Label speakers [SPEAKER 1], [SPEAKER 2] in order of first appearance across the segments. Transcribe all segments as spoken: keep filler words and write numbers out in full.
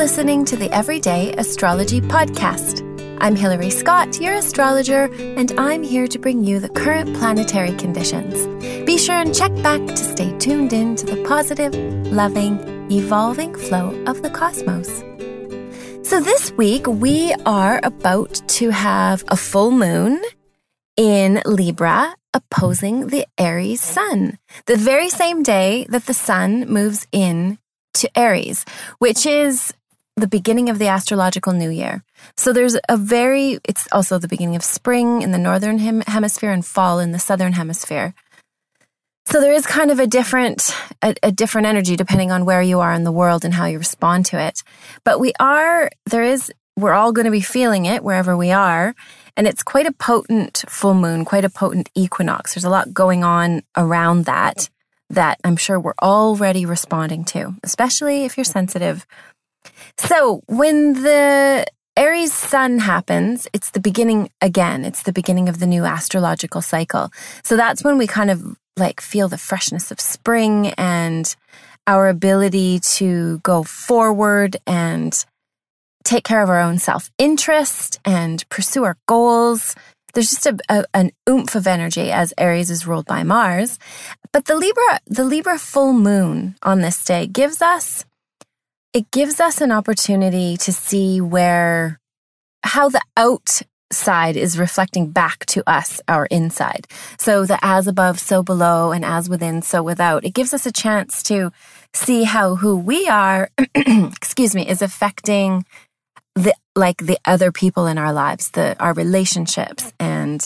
[SPEAKER 1] listening to the Everyday Astrology Podcast. I'm Hilary Scott, your astrologer, and I'm here to bring you the current planetary conditions. Be sure and check back to stay tuned in to the positive, loving, evolving flow of the cosmos. So this week, we are about to have a full moon in Libra opposing the Aries sun, the very same day that the sun moves in to Aries, which is the beginning of the astrological new year. So there's a very, it's also the beginning of spring in the northern hem- hemisphere and fall in the southern hemisphere. So there is kind of a different, a, a different energy depending on where you are in the world and how you respond to it. But we are, there is, we're all going to be feeling it wherever we are. And it's quite a potent full moon, quite a potent equinox. There's a lot going on around that, that I'm sure we're already responding to, especially if you're sensitive. So when the Aries sun happens, it's the beginning again. It's the beginning of the new astrological cycle. So that's when we kind of like feel the freshness of spring and our ability to go forward and take care of our own self-interest and pursue our goals. There's just a, a, an oomph of energy as Aries is ruled by Mars. But the Libra, the Libra full moon on this day gives us, it gives us an opportunity to see where, how the outside is reflecting back to us, our inside. So the as above, so below, and as within, so without. It gives us a chance to see how who we are, excuse me, is affecting the like the other people in our lives, the our relationships and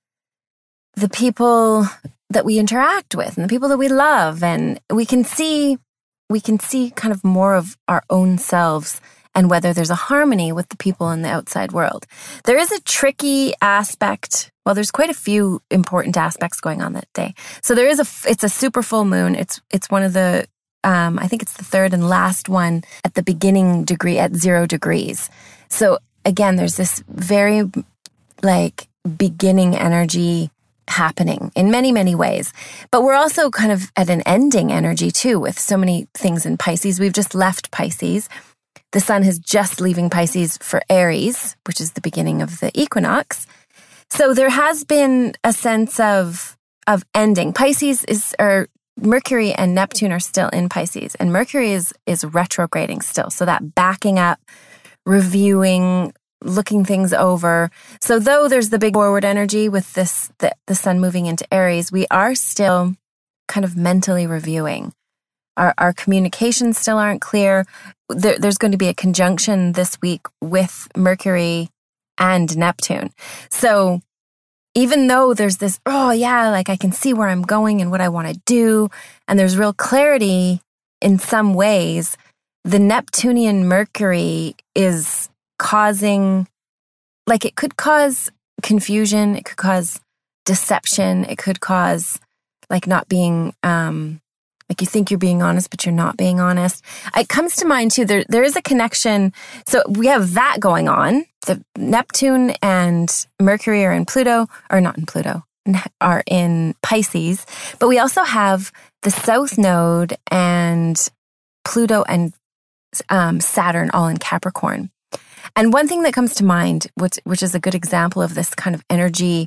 [SPEAKER 1] the people that we interact with and the people that we love. And we can see we can see kind of more of our own selves and whether there's a harmony with the people in the outside world. There is a tricky aspect. Well, there's quite a few important aspects going on that day. So there is a it's a super full moon. It's it's one of the Um, I think it's the third and last one at the beginning degree at zero degrees. So again, there's this very like beginning energy happening in many, many ways. But we're also kind of at an ending energy too with so many things in Pisces. We've just left Pisces. The sun is just leaving Pisces for Aries, which is the beginning of the equinox. So there has been a sense of, of ending. Pisces is, or Mercury and Neptune are still in Pisces, and Mercury is is retrograding still. So that backing up, reviewing, looking things over. So though there's the big forward energy with this, the, the sun moving into Aries, we are still kind of mentally reviewing. Our, our communications still aren't clear. There, there's going to be a conjunction this week with Mercury and Neptune. So even though there's this, oh yeah, like I can see where I'm going and what I want to do, and there's real clarity in some ways, the Neptunian Mercury is causing, like it could cause confusion, it could cause deception, it could cause like not being, um, like you think you're being honest, but you're not being honest. It comes to mind too, there there is a connection. So we have that going on. The Neptune and Mercury are in Pluto, or not in Pluto, are in Pisces. But we also have the South Node and Pluto and um, Saturn all in Capricorn. And one thing that comes to mind, which, which is a good example of this kind of energy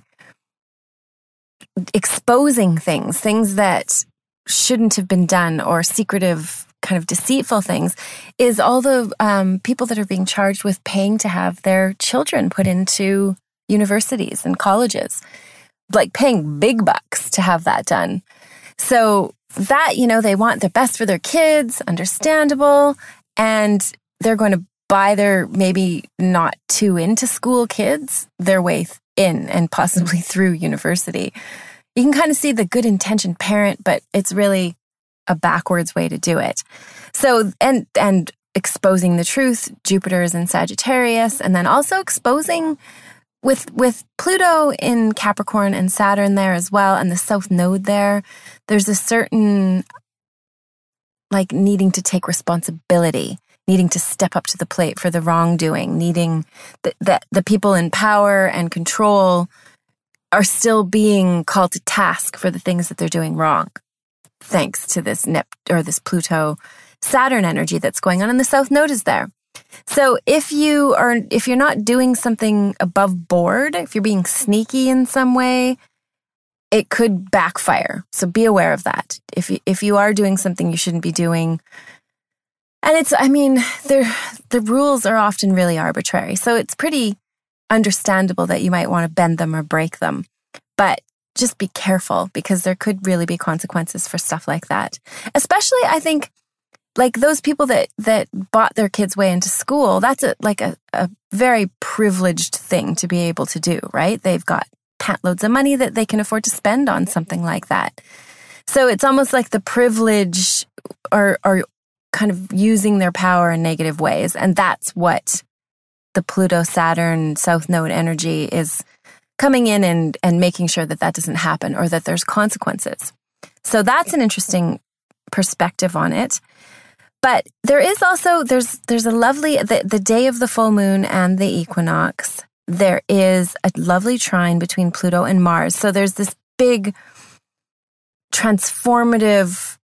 [SPEAKER 1] exposing things, things that shouldn't have been done or secretive, kind of deceitful things, is all the um, people that are being charged with paying to have their children put into universities and colleges, like paying big bucks to have that done. So that, you know, they want the best for their kids, understandable, and they're going to buy their maybe not too into school kids their way in and possibly through university. You can kind of see the good intentioned parent, but it's really a backwards way to do it. So, and and exposing the truth, Jupiter is in Sagittarius, and then also exposing with with Pluto in Capricorn and Saturn there as well, and the South Node there, there's a certain like needing to take responsibility, needing to step up to the plate for the wrongdoing, needing that the, the people in power and control are still being called to task for the things that they're doing wrong, thanks to this Nep or this Pluto Saturn energy that's going on, and the South Node is there. So if you are, if you're not doing something above board, if you're being sneaky in some way, it could backfire. So be aware of that. If you, if you are doing something you shouldn't be doing, and it's, I mean, the the rules are often really arbitrary. So it's pretty understandable that you might want to bend them or break them. But just be careful, because there could really be consequences for stuff like that. Especially, I think, like those people that, that bought their kids' way into school, that's a, like a, a very privileged thing to be able to do, right? They've got pantloads of money that they can afford to spend on something like that. So it's almost like the privilege are, are kind of using their power in negative ways. And that's what the Pluto-Saturn South Node energy is coming in and, and making sure that that doesn't happen, or that there's consequences. So that's an interesting perspective on it. But there is also, there's there's a lovely, the, the day of the full moon and the equinox, there is a lovely trine between Pluto and Mars. So there's this big transformative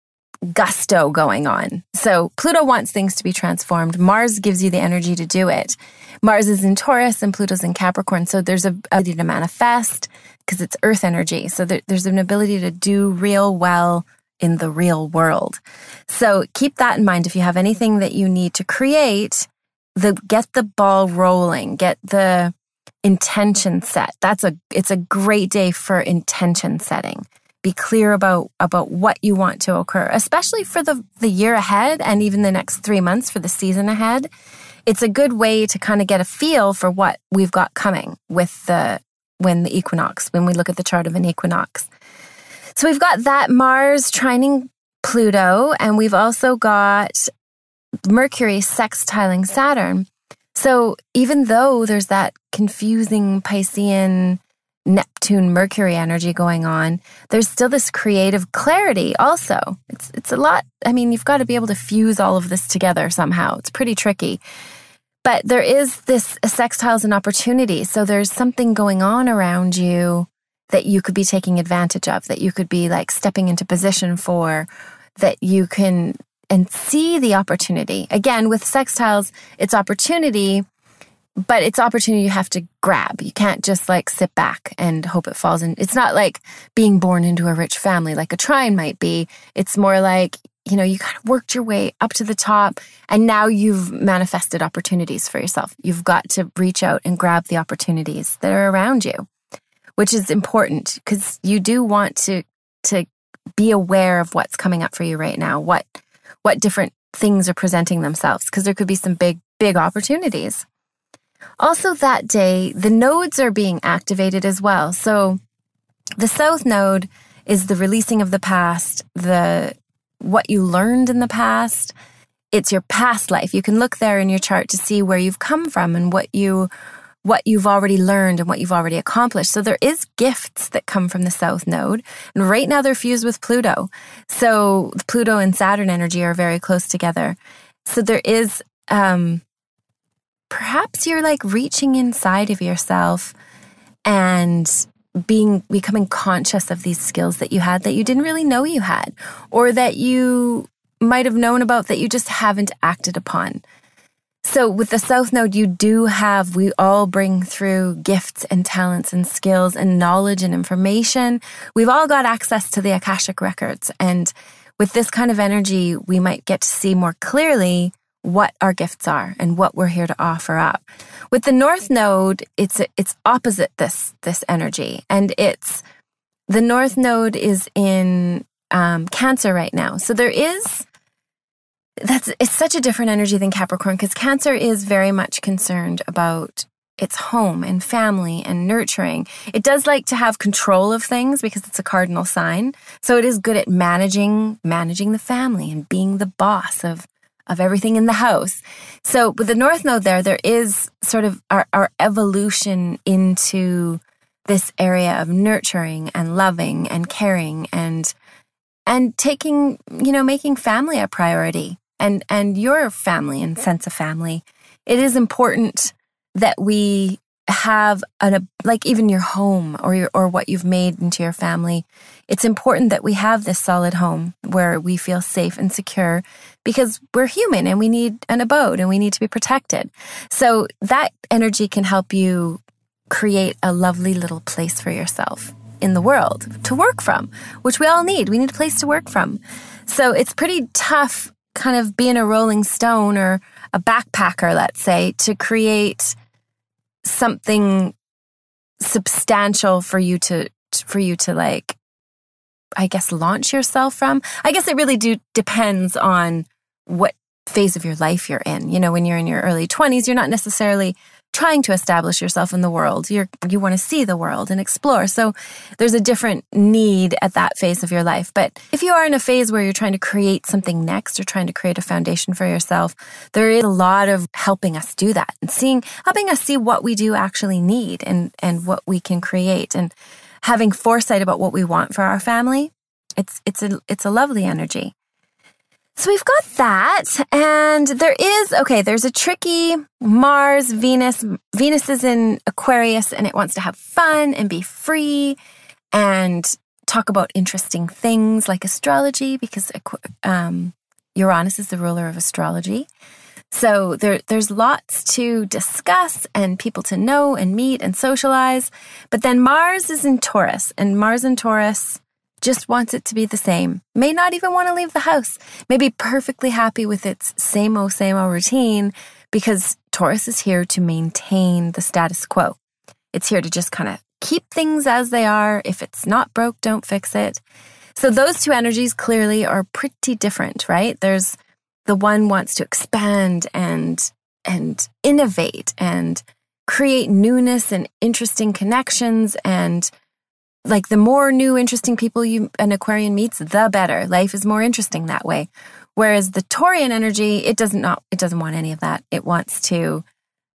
[SPEAKER 1] gusto going on. So Pluto wants things to be transformed. Mars gives you the energy to do it. Mars is in Taurus and Pluto's in Capricorn. So there's a ability to manifest because it's earth energy. So there, there's an ability to do real well in the real world. So keep that in mind. If you have anything that you need to create, the get the ball rolling, get the intention set. That's a it's a great day for intention setting. Be clear about, about what you want to occur, especially for the, the year ahead and even the next three months for the season ahead. It's a good way to kind of get a feel for what we've got coming with the when the equinox, when we look at the chart of an equinox. So we've got that Mars trining Pluto, and we've also got Mercury sextiling Saturn. So even though there's that confusing Piscean Neptune Mercury energy going on, there's still this creative clarity also. It's it's a lot. I mean, you've got to be able to fuse all of this together somehow. It's pretty tricky. But there is this sextiles and opportunity. So there's something going on around you that you could be taking advantage of, that you could be like stepping into position for, that you can and see the opportunity. Again, with sextiles, it's opportunity, but it's opportunity you have to grab. You can't just like sit back and hope it falls in. It's not like being born into a rich family like a trine might be. It's more like, you know, you kind of worked your way up to the top and now you've manifested opportunities for yourself. You've got to reach out and grab the opportunities that are around you, which is important because you do want to to be aware of what's coming up for you right now, what what different things are presenting themselves, because there could be some big, big opportunities. Also that day, the nodes are being activated as well. So the South Node is the releasing of the past, the what you learned in the past. It's your past life. You can look there in your chart to see where you've come from and what you what you've already learned and what you've already accomplished. So there is gifts that come from the South Node. And right now they're fused with Pluto. So Pluto and Saturn energy are very close together. So there is, um, perhaps you're like reaching inside of yourself and being, becoming conscious of these skills that you had that you didn't really know you had, or that you might have known about that you just haven't acted upon. So with the South Node, you do have, we all bring through gifts and talents and skills and knowledge and information. We've all got access to the Akashic records. And with this kind of energy, we might get to see more clearly what our gifts are and what we're here to offer up. With the North Node, it's it's opposite this, this energy. And it's, the North Node is in um, Cancer right now. So there is, That's it's such a different energy than Capricorn, because Cancer is very much concerned about its home and family and nurturing. It does like to have control of things because it's a cardinal sign. So it is good at managing managing the family and being the boss of of everything in the house. So with the North Node there, there is sort of our, our evolution into this area of nurturing and loving and caring and and taking, you know, making family a priority. And and your family and sense of family. It is important that we have an, like even your home or your, or what you've made into your family, it's important that we have this solid home where we feel safe and secure because we're human and we need an abode and we need to be protected. So that energy can help you create a lovely little place for yourself in the world to work from, which we all need. We need a place to work from. So it's pretty tough kind of being a rolling stone or a backpacker, let's say, to create something substantial for you to, for you to like, I guess, launch yourself from. I guess it really do depends on what phase of your life you're in. You know, when you're in your early twenties, you're not necessarily trying to establish yourself in the world. You're, you want to see the world and explore. So there's a different need at that phase of your life. But if you are in a phase where you're trying to create something next or trying to create a foundation for yourself, there is a lot of helping us do that and seeing, helping us see what we do actually need and, and what we can create and having foresight about what we want for our family. It's, it's a, it's a lovely energy. So we've got that, and there is, okay, there's a tricky Mars, Venus. Venus is in Aquarius, and it wants to have fun and be free and talk about interesting things like astrology, because um, Uranus is the ruler of astrology. So there, there's lots to discuss and people to know and meet and socialize. But then Mars is in Taurus, and Mars in Taurus just wants it to be the same. May not even want to leave the house. May be perfectly happy with its same-o, same-o routine because Taurus is here to maintain the status quo. It's here to just kind of keep things as they are. If it's not broke, don't fix it. So those two energies clearly are pretty different, right? There's the one wants to expand and and innovate and create newness and interesting connections, and like the more new, interesting people you an Aquarian meets, the better. Life is more interesting that way. Whereas the Taurian energy, it doesn't not it doesn't want any of that. It wants to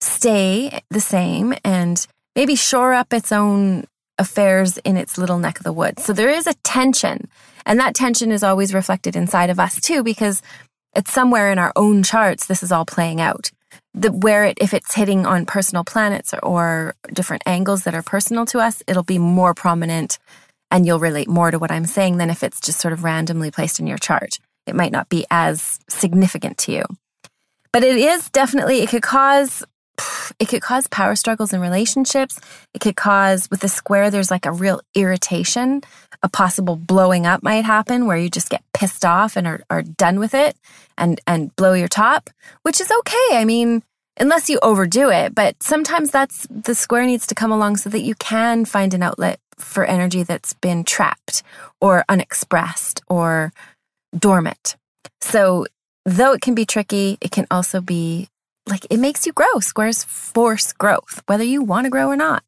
[SPEAKER 1] stay the same and maybe shore up its own affairs in its little neck of the woods. So there is a tension, and that tension is always reflected inside of us too, because it's somewhere in our own charts this is all playing out. The, where it, if it's hitting on personal planets or, or different angles that are personal to us, it'll be more prominent and you'll relate more to what I'm saying than if it's just sort of randomly placed in your chart. It might not be as significant to you. But it is definitely, it could cause, it could cause power struggles in relationships. It could cause, with the square, there's like a real irritation. A possible blowing up might happen where you just get pissed off and are, are done with it and, and blow your top, which is okay. I mean, unless you overdo it, but sometimes that's, the square needs to come along so that you can find an outlet for energy that's been trapped or unexpressed or dormant. So though it can be tricky, it can also be like, it makes you grow. Squares force growth, whether you want to grow or not.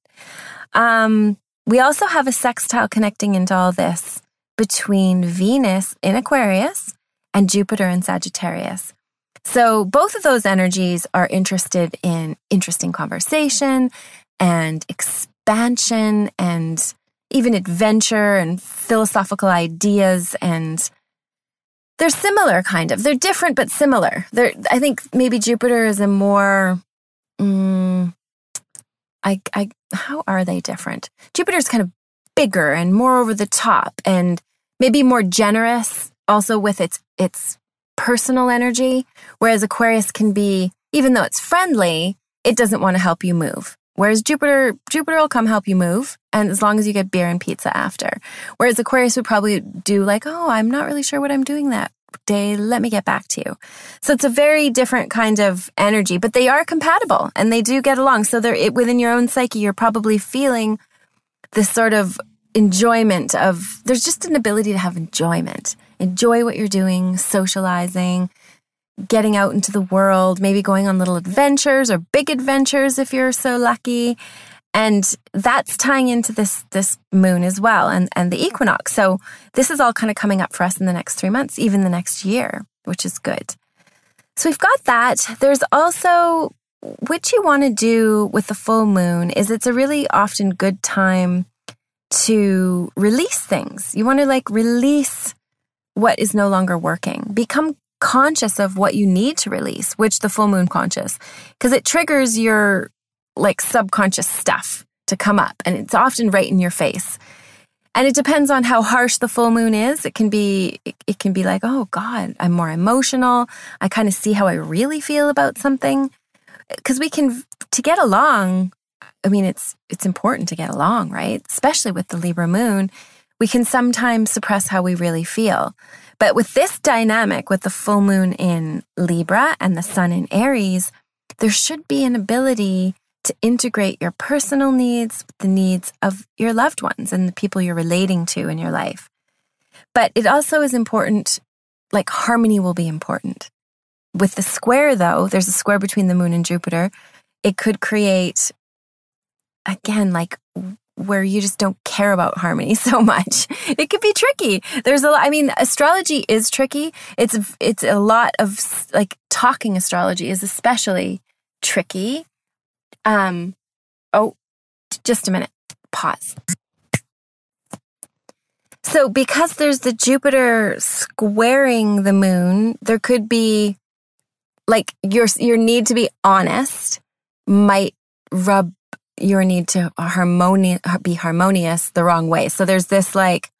[SPEAKER 1] Um, we also have a sextile connecting into all this between Venus in Aquarius and Jupiter in Sagittarius. So both of those energies are interested in interesting conversation and expansion and even adventure and philosophical ideas, and they're similar, kind of. They're different, but similar. They're, I think maybe Jupiter is a more, um, I, I, how are they different? Jupiter's kind of bigger and more over the top and maybe more generous also with its, its personal energy. Whereas Aquarius can be, even though it's friendly, it doesn't want to help you move. Whereas Jupiter, Jupiter will come help you move, and as long as you get beer and pizza after. Whereas Aquarius would probably do like, oh, I'm not really sure what I'm doing that day. Let me get back to you. So it's a very different kind of energy, but they are compatible and they do get along. So they're it, within your own psyche, you're probably feeling this sort of enjoyment of, there's just an ability to have enjoyment. Enjoy what you're doing, socializing, getting out into the world, maybe going on little adventures or big adventures if you're so lucky. And that's tying into this this moon as well and, and the equinox. So this is all kind of coming up for us in the next three months, even the next year, which is good. So we've got that. There's also, what you want to do with the full moon is it's a really often good time to release things. You want to like release what is no longer working. Become conscious of what you need to release, which the full moon conscious, because it triggers your like subconscious stuff to come up, and it's often right in your face. And it depends on how harsh the full moon is. It can be, it, it can be like, oh God, I'm more emotional. I kind of see how I really feel about something. Because we can, to get along, I mean, it's it's important to get along, right? Especially with the Libra moon, we can sometimes suppress how we really feel. But with this dynamic, with the full moon in Libra and the sun in Aries, there should be an ability to integrate your personal needs with the needs of your loved ones and the people you're relating to in your life. But it also is important, like harmony will be important. With the square, though, there's a square between the moon and Jupiter. It could create, again, like where you just don't care about harmony so much. It could be tricky. There's a lot, I mean, astrology is tricky. It's, it's a lot of, like, talking astrology is especially tricky. Um, oh, just a minute. Pause. So because there's the Jupiter squaring the moon, there could be, like, your your need to be honest might rub your need to harmoni- be harmonious the wrong way. So there's this, like,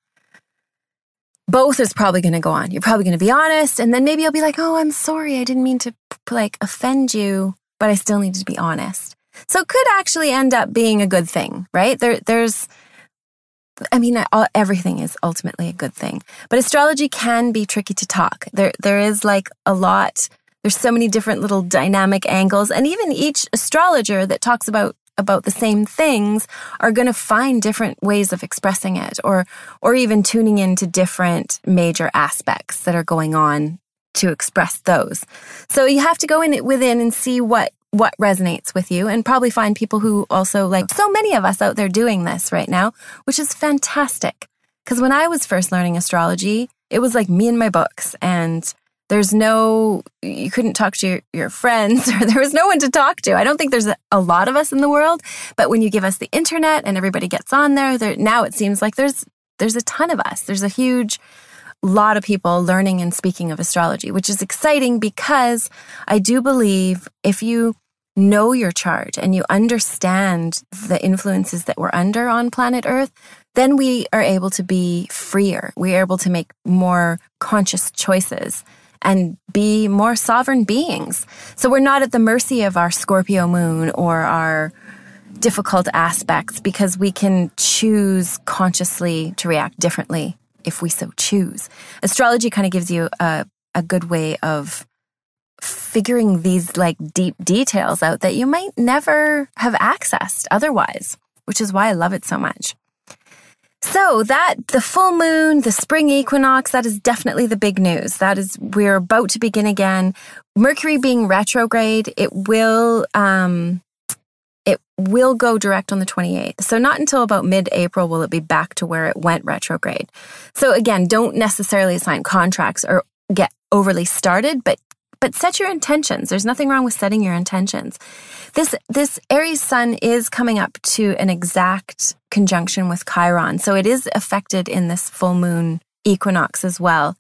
[SPEAKER 1] both is probably going to go on. You're probably going to be honest, and then maybe you'll be like, oh, I'm sorry. I didn't mean to, like, offend you, but I still needed to be honest. So it could actually end up being a good thing, right? There, There's, I mean, all, everything is ultimately a good thing. But astrology can be tricky to talk. There, There is, like, a lot... There's so many different little dynamic angles, and even each astrologer that talks about about the same things are going to find different ways of expressing it, or or even tuning into different major aspects that are going on to express those. So you have to go in it within and see what what resonates with you, and probably find people who also, like so many of us out there doing this right now, which is fantastic. Because when I was first learning astrology, it was like me and my books, and there's no, you couldn't talk to your, your friends, or there was no one to talk to. I don't think there's a, a lot of us in the world, but when you give us the internet and everybody gets on there, there now it seems like there's there's a ton of us. There's a huge lot of people learning and speaking of astrology, which is exciting because I do believe if you know your chart and you understand the influences that we're under on planet Earth, then we are able to be freer. We are able to make more conscious choices and be more sovereign beings. So we're not at the mercy of our Scorpio moon or our difficult aspects, because we can choose consciously to react differently if we so choose. Astrology kind of gives you a, a good way of figuring these, like, deep details out that you might never have accessed otherwise, which is why I love it so much. So that, the full moon, the spring equinox, that is definitely the big news. That is, we're about to begin again. Mercury being retrograde, it will, um, it will go direct on the twenty-eighth. So not until about mid-April will it be back to where it went retrograde. So again, don't necessarily sign contracts or get overly started, but But set your intentions. There's nothing wrong with setting your intentions. This this Aries sun is coming up to an exact conjunction with Chiron. So it is affected in this full moon equinox as well.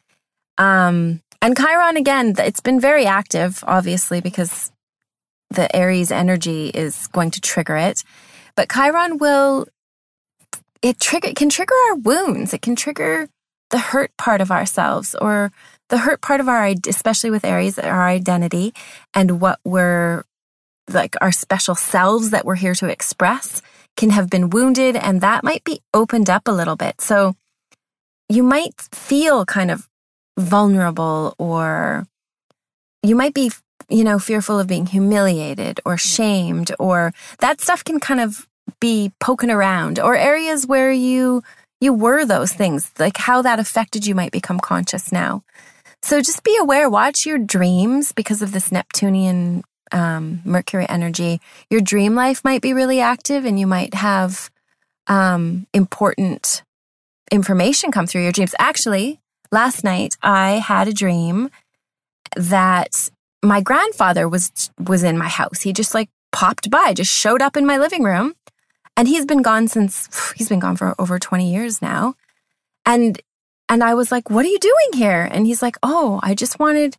[SPEAKER 1] Um, and Chiron, again, it's been very active, obviously, because the Aries energy is going to trigger it. But Chiron will, it trigger, it can trigger our wounds. It can trigger the hurt part of ourselves, or the hurt part of our, especially with Aries, our identity and what we're, like, our special selves that we're here to express can have been wounded, and that might be opened up a little bit. So you might feel kind of vulnerable, or you might be, you know, fearful of being humiliated or shamed, or that stuff can kind of be poking around, or areas where you you were those things, like how that affected you might become conscious now. So just be aware, watch your dreams because of this Neptunian um, Mercury energy. Your dream life might be really active, and you might have um, important information come through your dreams. Actually, last night I had a dream that my grandfather was was in my house. He just like popped by, just showed up in my living room. And he's been gone since, he's been gone for over twenty years now. And and I was like, what are you doing here? And he's like, oh, I just wanted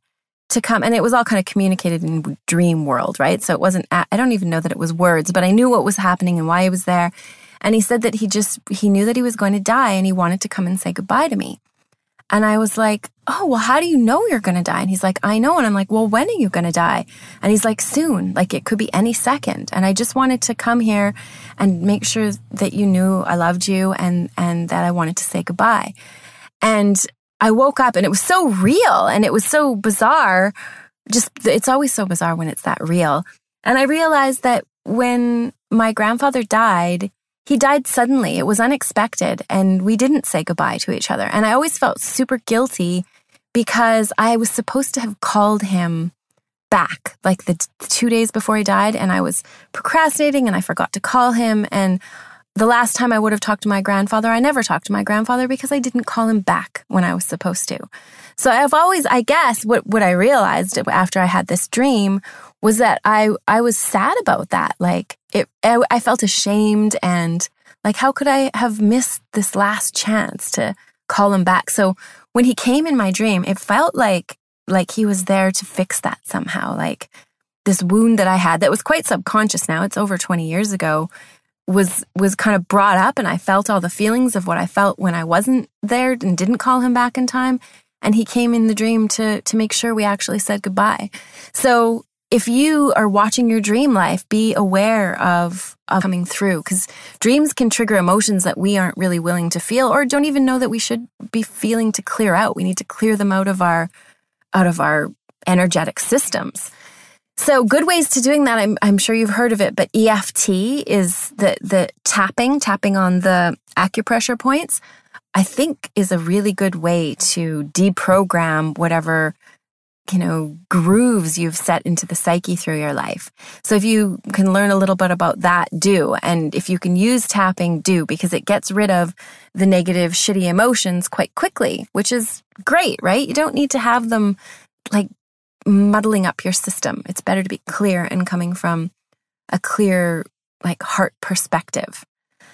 [SPEAKER 1] to come, and it was all kind of communicated in dream world, right? So it wasn't, I don't even know that it was words, but I knew what was happening and why he was there. And he said that he just, he knew that he was going to die and he wanted to come and say goodbye to me. And I was like, oh, well, how do you know you're going to die? And he's like, I know. And I'm like, well, when are you going to die? And he's like, soon, like it could be any second. And I just wanted to come here and make sure that you knew I loved you and, and that I wanted to say goodbye. And I woke up and it was so real and it was so bizarre. Just, it's always so bizarre when it's that real. And I realized that when my grandfather died, he died suddenly. It was unexpected and we didn't say goodbye to each other. And I always felt super guilty because I was supposed to have called him back like the t- two days before he died, and I was procrastinating and I forgot to call him. And the last time I would have talked to my grandfather, I never talked to my grandfather because I didn't call him back when I was supposed to. So I've always, I guess, what, what I realized after I had this dream was that I, I was sad about that. Like, it, I, I felt ashamed and like, how could I have missed this last chance to call him back? So when he came in my dream, it felt like, like he was there to fix that somehow. Like this wound that I had that was quite subconscious now, it's over twenty years ago, was was kind of brought up, and I felt all the feelings of what I felt when I wasn't there and didn't call him back in time. And he came in the dream to to make sure we actually said goodbye. So if you are watching your dream life, be aware of, of coming through, because dreams can trigger emotions that we aren't really willing to feel or don't even know that we should be feeling to clear out. We need to clear them out of our out of our energetic systems. So good ways to doing that, I'm, I'm sure you've heard of it, but E F T is the, the tapping, tapping on the acupressure points, I think is a really good way to deprogram whatever, you know, grooves you've set into the psyche through your life. So if you can learn a little bit about that, do. And if you can use tapping, do, because it gets rid of the negative, shitty emotions quite quickly, which is great, right? You don't need to have them like muddling up your system. It's better to be clear and coming from a clear, like, heart perspective.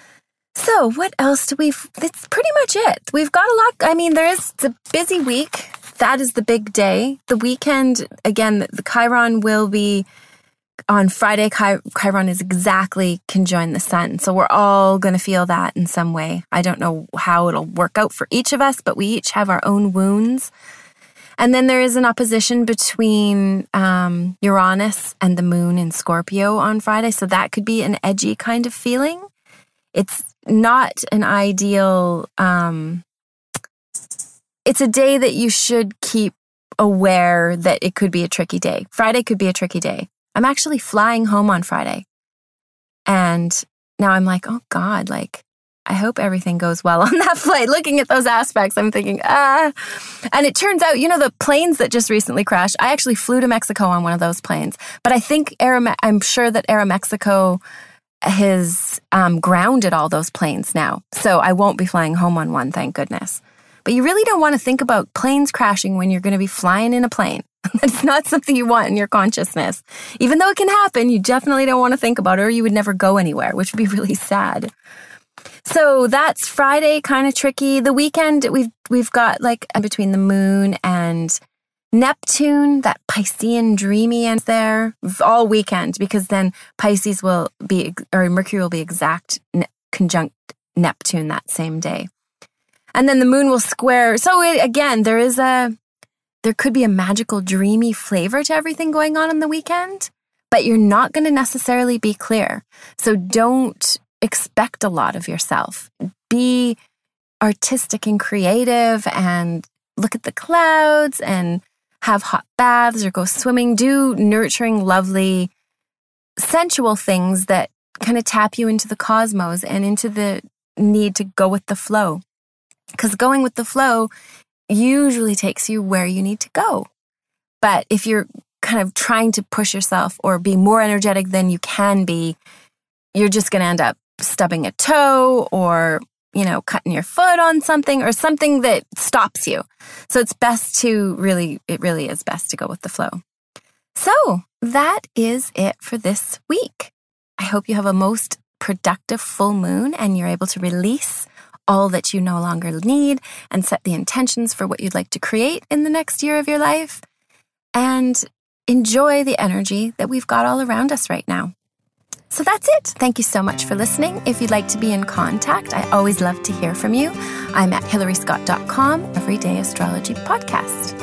[SPEAKER 1] So what else do we, that's pretty much it. We've got a lot, I mean, there is, it's a busy week. That is the big day. The weekend, again, the Chiron will be on Friday. Chi- Chiron is exactly conjoined the sun. So we're all going to feel that in some way. I don't know how it'll work out for each of us, but we each have our own wounds. And then there is an opposition between um, Uranus and the moon in Scorpio on Friday. So that could be an edgy kind of feeling. It's not an ideal, um, it's a day that you should keep aware that it could be a tricky day. Friday could be a tricky day. I'm actually flying home on Friday. And now I'm like, oh God, like, I hope everything goes well on that flight. Looking at those aspects, I'm thinking, ah. And it turns out, you know, the planes that just recently crashed, I actually flew to Mexico on one of those planes. But I think, Aero- I'm sure that Aeromexico has um, grounded all those planes now. So I won't be flying home on one, thank goodness. But you really don't want to think about planes crashing when you're going to be flying in a plane. It's not something you want in your consciousness. Even though it can happen, you definitely don't want to think about it, or you would never go anywhere, which would be really sad. So that's Friday, kind of tricky. The weekend, we've we've got like between the moon and Neptune, that Piscean dreamy end there all weekend, because then Pisces will be, or Mercury will be exact ne- conjunct Neptune that same day. And then the moon will square. So it, again, there is a, there could be a magical dreamy flavor to everything going on in the weekend, but you're not going to necessarily be clear. So don't expect a lot of yourself. Be artistic and creative and look at the clouds and have hot baths or go swimming. Do nurturing, lovely, sensual things that kind of tap you into the cosmos and into the need to go with the flow. Because going with the flow usually takes you where you need to go. But if you're kind of trying to push yourself or be more energetic than you can be, you're just going to end up stubbing a toe or, you know, cutting your foot on something or something that stops you. So it's best to really, it really is best to go with the flow. So that is it for this week. I hope you have a most productive full moon and you're able to release all that you no longer need and set the intentions for what you'd like to create in the next year of your life. and enjoy the energy that we've got all around us right now. So that's it. Thank you so much for listening. If you'd like to be in contact, I always love to hear from you. I'm at hillary scott dot com, Everyday Astrology Podcast.